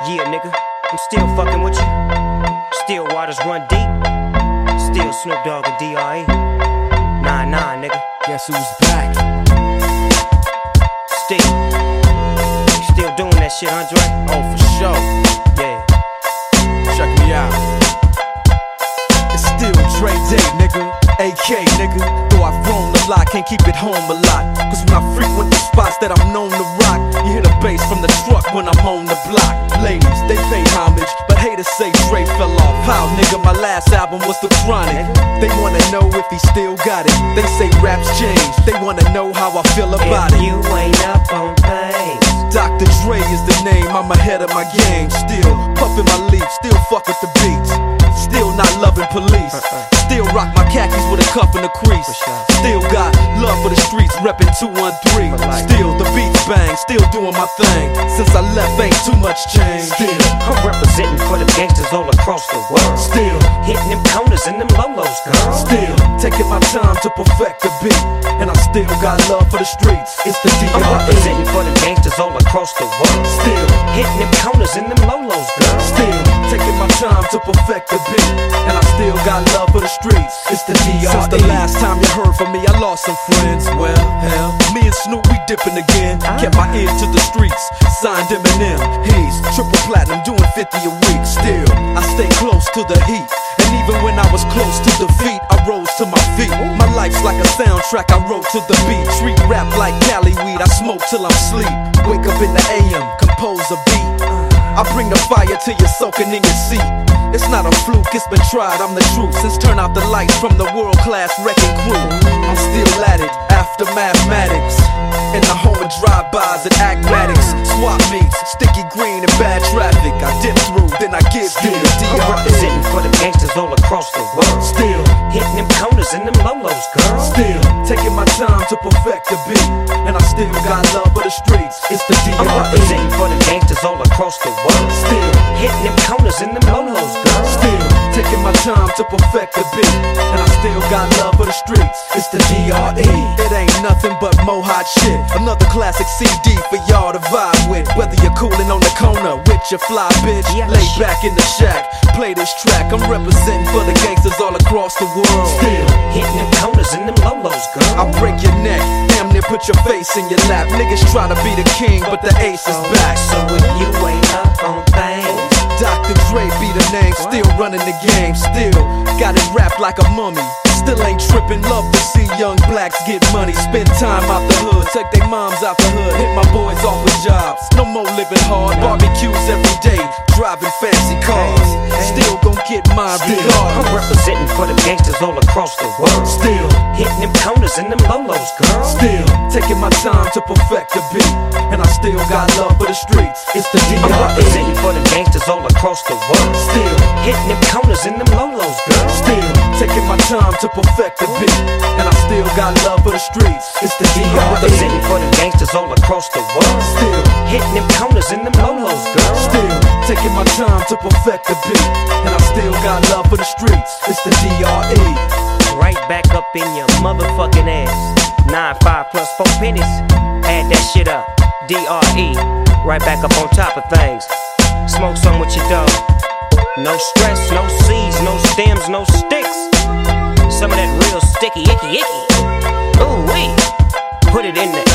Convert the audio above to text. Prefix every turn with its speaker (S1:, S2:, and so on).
S1: Yeah, nigga, I'm still fucking with you. Still waters run deep. Still Snoop Dogg and D.R.E. Nah, nigga.
S2: Guess who's back?
S1: Still doing that shit, Andre?
S2: Oh, for sure.
S1: Yeah.
S2: Check me out. It's still Dre Day, nigga. AK, nigga. Though I've grown a lot, can't keep it home a lot. Cause when I frequent the spots that I'm known to rock, you hear the bass from the truck when I'm on the block. Ladies, they pay homage, but haters say Dre fell off. How, nigga, my last album was The Chronic. They wanna know if he still got it. They say raps change, they wanna know how I feel about it.
S1: You ain't up on things.
S2: Dr. Dre is the name, I'm ahead of my game. Still puffin' my leaf, still fuck with the beats. Still not loving police. Still rock my khakis with a cuff and a crease. Still got love for the streets, reppin' 213. Still the beats bang, still doing my thing. Since I left, ain't too much change. Still
S1: I'm representing for the gangsters all across the world.
S2: Still
S1: hitting them corners and them lolos, girl.
S2: Still taking my time to perfect the beat. And I still got love for the streets. It's the D.R.E.
S1: I'm representing for the gangsters all across the world.
S2: Still
S1: hitting them corners and them lolos, girl.
S2: Still taking my time to perfect the beat. And I still got love for the streets. It's the D.R.E. Since the last time you heard from me, I lost some friends. Well, hell, me and Snoop, we dipping again. Kept my ear to the streets, signed Eminem. He's triple platinum, doing 50 a week. Still, I stay close to the heat. And even when I was close to defeat, I rose to my feet. My life's like a soundtrack, I wrote to the beat. Treat rap like Cali weed, I smoke till I'm asleep. Wake up in the AM, compose a beat. I bring the fire till you're soaking in your seat. It's not a fluke, it's been tried, I'm the truth. Since turn out the lights from the world-class wrecking crew, I'm still at it, after mathematics. In the home of drive-bys and acmatics. Swap meets, sticky green and bad traffic. I dip through, then I give you the D.R.E.
S1: I'm representing for the gangsters all across the world.
S2: Still
S1: hitting them corners and them lolos, girl.
S2: Still taking my time to perfect the beat. And I still got love for the streets. It's the D.R.E.
S1: I'm representing for the gangsters all across the world.
S2: Still
S1: hitting them corners and them lolos, girl.
S2: Still taking my time to perfect the beat. And I still got love for the streets. It's the D.R.E. It ain't nothing but mohawk shit. Another classic CD for y'all to vibe with. Whether you're coolin' on the corner with your fly bitch, lay back in the shack, play this track. I'm representing for the gangsters all across the world. Still
S1: hitting them corners and them lolos, girl.
S2: I'll break your neck, damn near put your face in your lap. Niggas try to be the king, but the ace is back.
S1: So if you ain't up on things,
S2: Dr. Dre be the name, still running the game. Still got it wrapped like a mummy. Still ain't trippin', love to see young blacks get money. Spend time out the hood, take their moms out the hood. Hit my boys off with jobs, no more living hard. Barbecues every day, driving fancy cars. Still gon' get mine regardless.
S1: I'm representing for the gangsters all across the world.
S2: Still
S1: hitting them corners and them lolos, girl.
S2: Still taking my time to perfect the beat. And I still got love for the streets. It's the D.R.E.
S1: I'm representing for the gangsters all across the world.
S2: Still
S1: hitting them corners and them lolos, girl.
S2: Still taking my time to perfect the beat. And I still got love for the streets. It's the D.R.E.
S1: I'm representing for the gangsters all across the world.
S2: Still
S1: hitting them corners and them lolos, girl.
S2: Still taking my time to perfect the beat. And I still got love for the streets. It's the D.R.E.
S1: Right back up in your motherfucking ass. 9-5 plus 4 pennies. Add that shit up. D.R.E. Right back up on top of things. Smoke some with your dog. No stress, no seeds, no stems, no sticks. Some of that real sticky, icky. Ooh wee. Put it in the